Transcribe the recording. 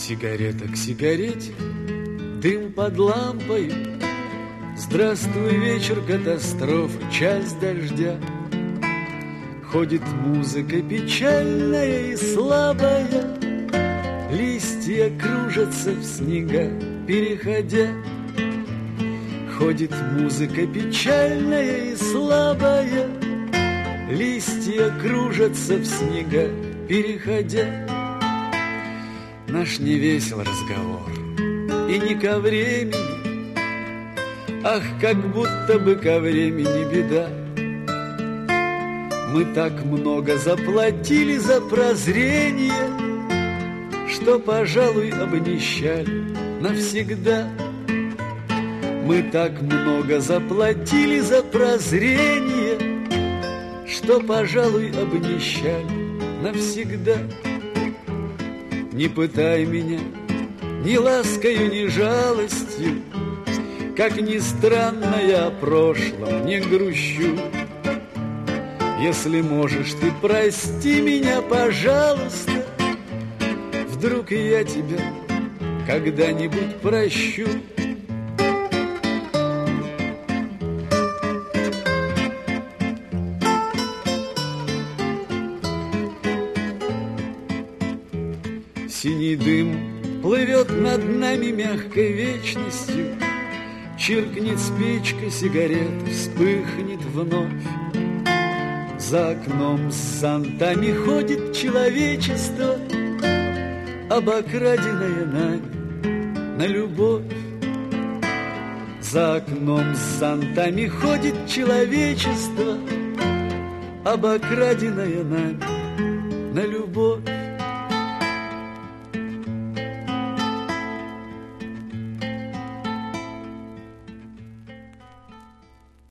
Сигарета к сигарете, дым под лампой. Здравствуй, вечер катастрофы, часть дождя. Ходит музыка печальная и слабая, листья кружатся в снега, переходя. Ходит музыка печальная и слабая, листья кружатся в снега, переходя. Наш невесел разговор и не ко времени, ах, как будто бы ко времени беда. Мы так много заплатили за прозрение, что, пожалуй, обнищали навсегда. Мы так много заплатили за прозрение, что, пожалуй, обнищали навсегда. Не пытай меня ни ласкою, ни жалостью, как ни странно, я о прошлом не грущу. Если можешь, ты прости меня, пожалуйста, вдруг и я тебя когда-нибудь прощу. Синий дым плывет над нами мягкой вечностью, чиркнет спичка, сигарета вспыхнет вновь. За окном с зонтами ходит человечество, обокраденное нами на любовь. За окном с зонтами ходит человечество, обокраденное нами на любовь.